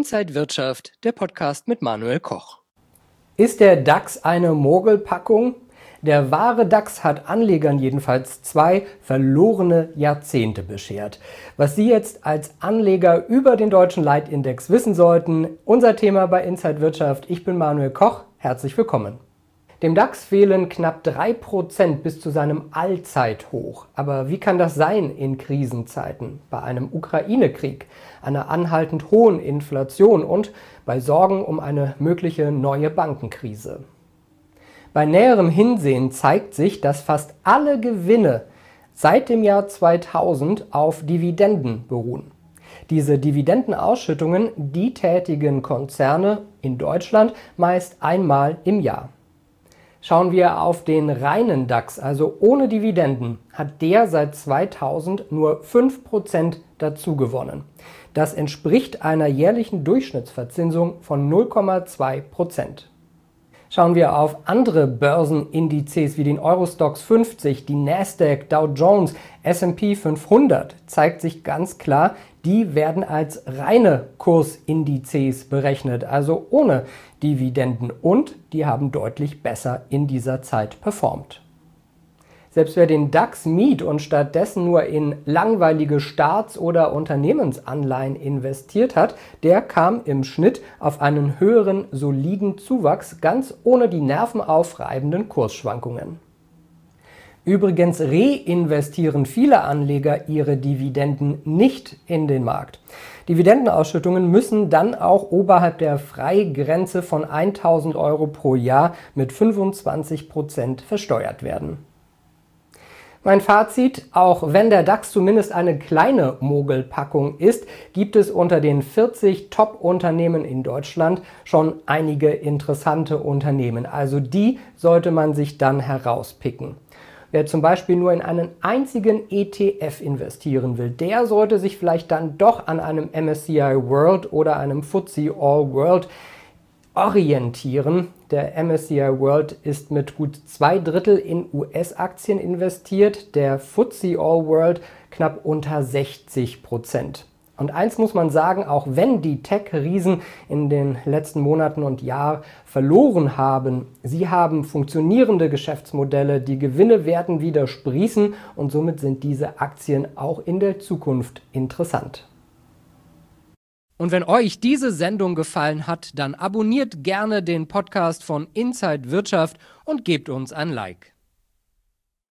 Inside Wirtschaft, der Podcast mit Manuel Koch. Ist der DAX eine Mogelpackung? Der wahre DAX hat Anlegern jedenfalls 2 verlorene Jahrzehnte beschert. Was Sie jetzt als Anleger über den deutschen Leitindex wissen sollten, unser Thema bei Inside Wirtschaft. Ich bin Manuel Koch, herzlich willkommen. Dem DAX fehlen knapp 3% bis zu seinem Allzeithoch. Aber wie kann das sein in Krisenzeiten, bei einem Ukraine-Krieg, einer anhaltend hohen Inflation und bei Sorgen um eine mögliche neue Bankenkrise? Bei näherem Hinsehen zeigt sich, dass fast alle Gewinne seit dem Jahr 2000 auf Dividenden beruhen. Diese Dividendenausschüttungen, die tätigen Konzerne in Deutschland meist einmal im Jahr. Schauen wir auf den reinen DAX, also ohne Dividenden, hat der seit 2000 nur 5% dazu gewonnen. Das entspricht einer jährlichen Durchschnittsverzinsung von 0,2%. Schauen wir auf andere Börsenindizes wie den Eurostoxx 50, die Nasdaq, Dow Jones, S&P 500, zeigt sich ganz klar, die werden als reine Kursindizes berechnet, also ohne Dividenden, und die haben deutlich besser in dieser Zeit performt. Selbst wer den DAX mied und stattdessen nur in langweilige Staats- oder Unternehmensanleihen investiert hat, der kam im Schnitt auf einen höheren, soliden Zuwachs, ganz ohne die nervenaufreibenden Kursschwankungen. Übrigens reinvestieren viele Anleger ihre Dividenden nicht in den Markt. Dividendenausschüttungen müssen dann auch oberhalb der Freigrenze von 1.000 Euro pro Jahr mit 25% versteuert werden. Mein Fazit: Auch wenn der DAX zumindest eine kleine Mogelpackung ist, gibt es unter den 40 Top-Unternehmen in Deutschland schon einige interessante Unternehmen. Also die sollte man sich dann herauspicken. Wer zum Beispiel nur in einen einzigen ETF investieren will, der sollte sich vielleicht dann doch an einem MSCI World oder einem FTSE All World orientieren. Der MSCI World ist mit gut 2/3 in US-Aktien investiert, der FTSE All World knapp unter 60%. Und eins muss man sagen, auch wenn die Tech-Riesen in den letzten Monaten und Jahren verloren haben, sie haben funktionierende Geschäftsmodelle, die Gewinne werden wieder sprießen und somit sind diese Aktien auch in der Zukunft interessant. Und wenn euch diese Sendung gefallen hat, dann abonniert gerne den Podcast von Inside Wirtschaft und gebt uns ein Like.